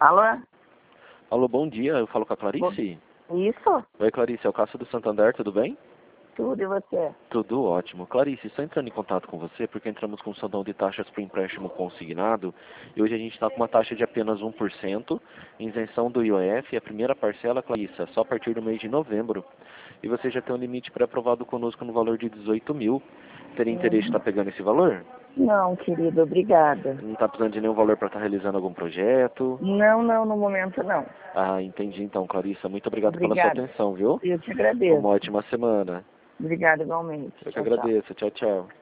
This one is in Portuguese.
Alô? Alô, bom dia. Eu falo com a Clarice? Isso? Oi, Clarice. É o Cássio do Santander. Tudo bem? Tudo, e você? Tudo ótimo. Clarice, só entrando em contato com você, porque entramos com um sondão de taxas para empréstimo consignado e hoje a gente está com uma taxa de apenas 1%, isenção do IOF, e a primeira parcela, Clarice, é só a partir do mês de novembro. E você já tem um limite pré-aprovado conosco no valor de 18 mil. Teria interesse em estar pegando esse valor? Não, querido, obrigada. Não está precisando de nenhum valor para estar realizando algum projeto? Não, no momento não. Ah, entendi então, Clarissa. Muito obrigado pela sua Obrigada. atenção, viu? Eu te Uma agradeço. ótima semana. Obrigada igualmente. Eu que Tchau, tchau. agradeço. Tchau, tchau.